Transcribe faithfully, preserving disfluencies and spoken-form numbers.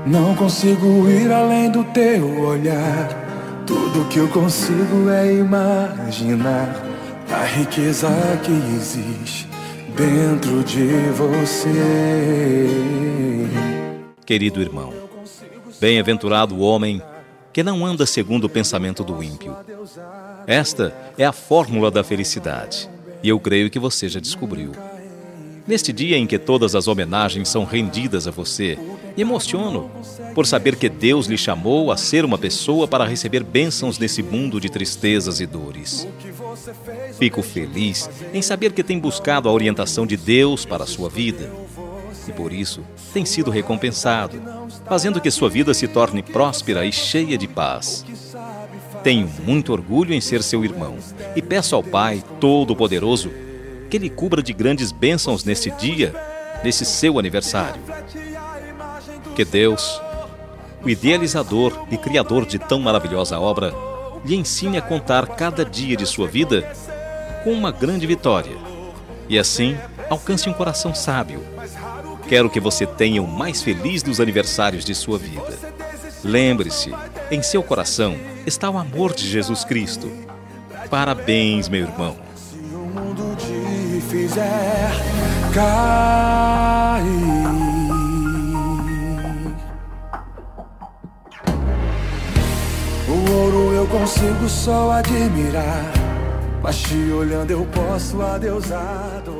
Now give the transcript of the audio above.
Não consigo ir além do teu olhar. Tudo que eu consigo é imaginar a riqueza que existe dentro de você. Querido irmão, bem-aventurado o homem que não anda segundo o pensamento do ímpio. Esta é a fórmula da felicidade, e eu creio que você já descobriu. Neste dia em que todas as homenagens são rendidas a você, me emociono por saber que Deus lhe chamou a ser uma pessoa para receber bênçãos nesse mundo de tristezas e dores. Fico feliz em saber que tem buscado a orientação de Deus para a sua vida, e por isso tem sido recompensado, fazendo que sua vida se torne próspera e cheia de paz. Tenho muito orgulho em ser seu irmão e peço ao Pai Todo-Poderoso que lhe cubra de grandes bênçãos neste dia, nesse seu aniversário. Que Deus, o idealizador e criador de tão maravilhosa obra, lhe ensine a contar cada dia de sua vida com uma grande vitória e assim alcance um coração sábio. Quero que você tenha o mais feliz dos aniversários de sua vida. Lembre-se, em seu coração está o amor de Jesus Cristo. Parabéns, meu irmão. Se o mundo te fizer cair, o ouro eu consigo só admirar, mas te olhando eu posso a Deus adorar.